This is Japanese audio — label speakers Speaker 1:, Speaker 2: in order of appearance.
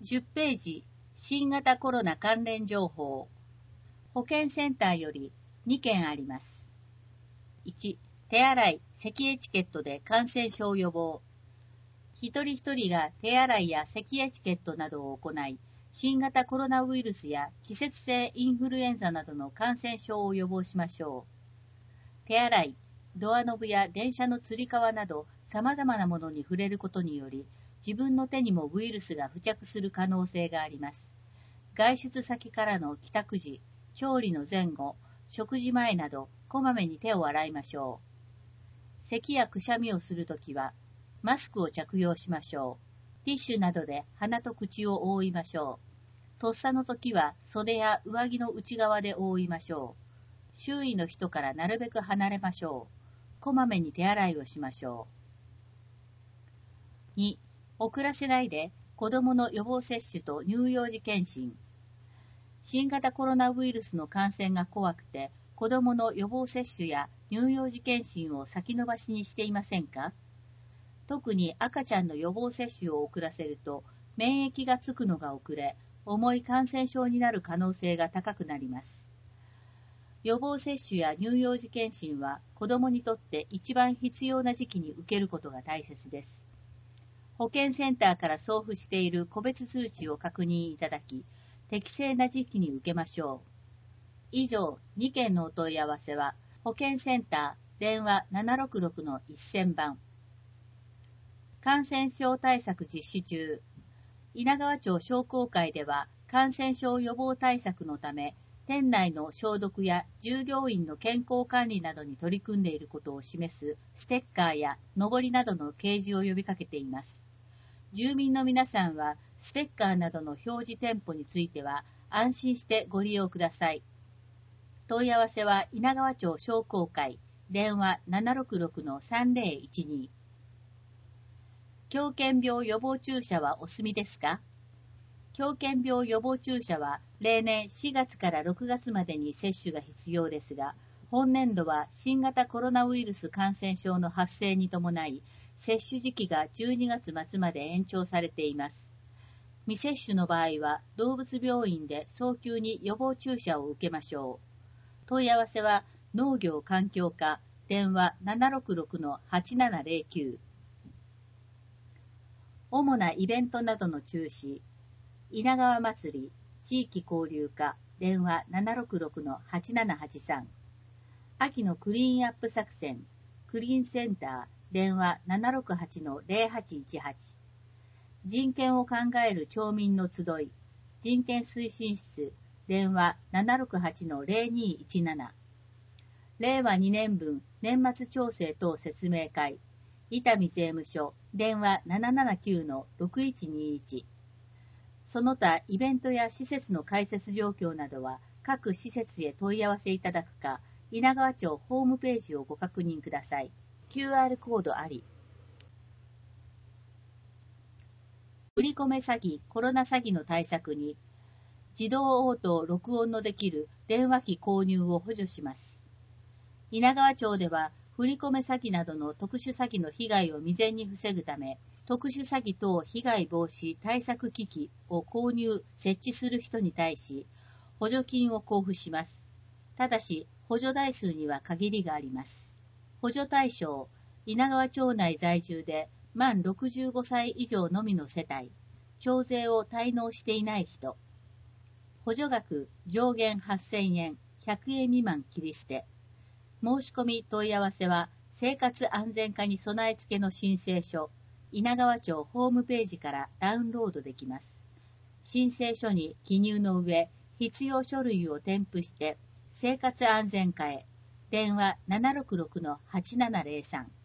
Speaker 1: 10ページ、新型コロナ関連情報。保健センターより2件あります。1、手洗い、咳エチケットで感染症予防。一人一人が手洗いや咳エチケットなどを行い、新型コロナウイルスや季節性インフルエンザなどの感染症を予防しましょう。手洗い、ドアノブや電車のつり革など様々なものに触れることにより、自分の手にもウイルスが付着する可能性があります。外出先からの帰宅時、調理の前後、食事前など、こまめに手を洗いましょう。咳やくしゃみをするときは、マスクを着用しましょう。ティッシュなどで鼻と口を覆いましょう。とっさのときは、袖や上着の内側で覆いましょう。周囲の人からなるべく離れましょう。こまめに手洗いをしましょう。2、遅らせないで、子どもの予防接種と乳幼児検診。新型コロナウイルスの感染が怖くて、子どもの予防接種や乳幼児検診を先延ばしにしていませんか？特に赤ちゃんの予防接種を遅らせると、免疫がつくのが遅れ、重い感染症になる可能性が高くなります。予防接種や乳幼児検診は、子どもにとって一番必要な時期に受けることが大切です。保健センターから送付している個別通知を確認いただき、適正な時期に受けましょう。以上、2件のお問い合わせは、保健センター、電話 766-1000 番。感染症対策実施中。稲川町商工会では、感染症予防対策のため、店内の消毒や従業員の健康管理などに取り組んでいることを示すステッカーやのぼりなどの掲示を呼びかけています。住民の皆さんは、ステッカーなどの表示店舗については、安心してご利用ください。問い合わせは、稲川町商工会、電話 766-3012。狂犬病予防注射はお済みですか？狂犬病予防注射は、例年4月から6月までに接種が必要ですが、本年度は新型コロナウイルス感染症の発生に伴い、接種時期が12月末まで延長されています。未接種の場合は、動物病院で早急に予防注射を受けましょう。問い合わせは、農業環境課、電話 766-8709。主なイベントなどの中止。稲川祭り、地域交流課、電話 766-8783。秋のクリーンアップ作戦、クリーンセンター、電話 768-0818。人権を考える町民の集い、人権推進室、電話 768-0217。令和2年分年末調整等説明会、伊丹税務署、電話 779-6121。その他イベントや施設の開設状況などは各施設へ問い合わせいただくか、稲川町ホームページをご確認ください。QR コードあり。振り込め詐欺、コロナ詐欺の対策に、自動応答・録音のできる電話機購入を補助します。稲川町では、振り込め詐欺などの特殊詐欺の被害を未然に防ぐため、特殊詐欺等被害防止対策機器を購入・設置する人に対し、補助金を交付します。ただし、補助台数には限りがあります。補助対象、稲川町内在住で満65歳以上のみの世帯、徴税を滞納していない人。補助額上限8000円、100円未満切り捨て。申し込み問い合わせは、生活安全課に備え付けの申請書、稲川町ホームページからダウンロードできます。申請書に記入の上、必要書類を添付して、生活安全課へ、電話 766-8703。